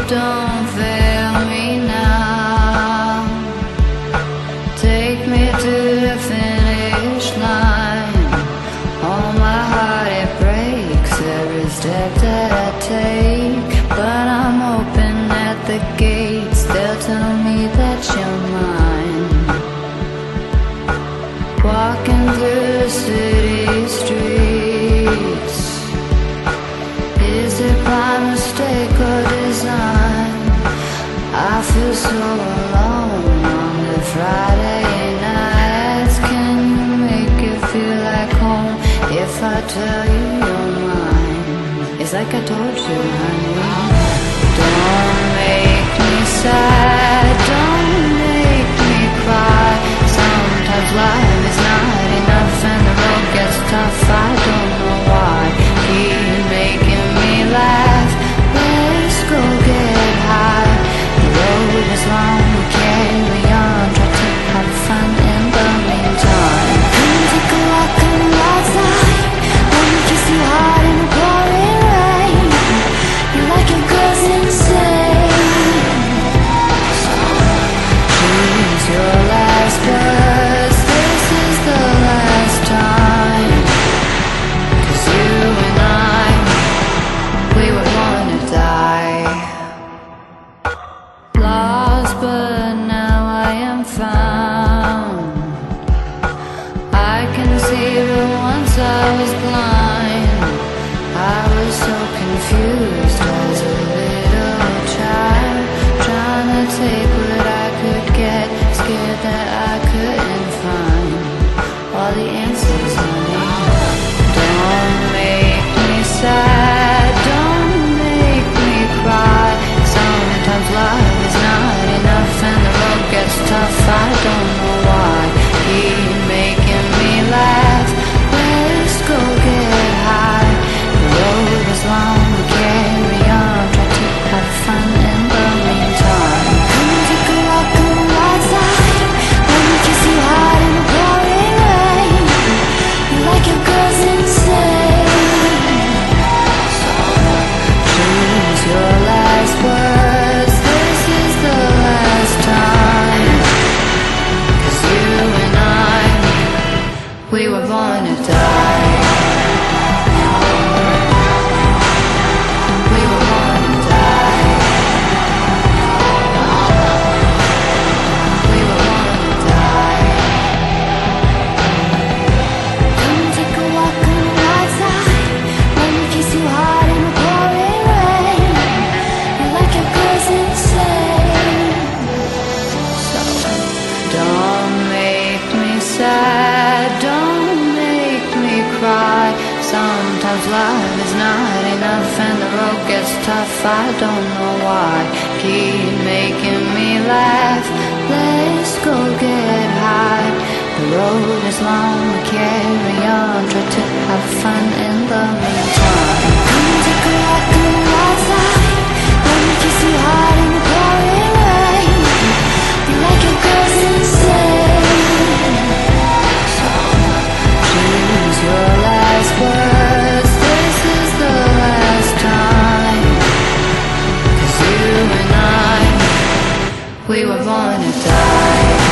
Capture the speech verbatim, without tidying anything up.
don't fail me now. Take me to the finish line. All my heart it breaks every step that I take, but I'm open at the gates. They'll tell me that you're mine. Walking through the city streets, is it by mistake or design? I feel so alone on the Friday nights. Can you make it feel like home if I tell you you're mine? It's like I told you, honey. Don't make me sad, don't make me cry. Sometimes life is not enough and the road gets tough. I don't know why. Keep making me laugh. Let's go get high. The road is long, we carry on. Try to have fun in the meantime. Come take a walk on the outside. Let me kiss you hard in the pouring rain. You like your girls insane. So choose your last words. This is the last time. 'Cause you and I, we would wanna die. Lost but now I am found. I can see but once I was blind. I was so confused as a little child, trying to take what I could get, scared that I couldn't find all the answers, honey. Don't make me sad, don't make me cry. Sometimes love is not enough and the road gets tough. I don't know why. Keep making me laugh. Let's go get high. The road is long, we carry on. Try to have fun in the meantime. Come take a walk on the outside. Let me kiss you hard in the pouring rain. You like your girls insane. So choose your last words. This is the last time. 'Cause you and I, we were born to die. We were born to die. We were born to die. Come take a walk on the outside. Let me kiss you hard in the pouring rain. You like your girls insane. So don't make me sad, don't make me cry. Sometimes love is not enough and the road gets tough. I don't know why. Keep making me laugh. Let's go get high. The road is long, we carry on. Try to have fun in the meantime. Come take a walk on the outside. Let me kiss you hard in the pouring rain. You like your girls insane. So choose your last words. This is the last time. 'Cause you and I, we were born to die.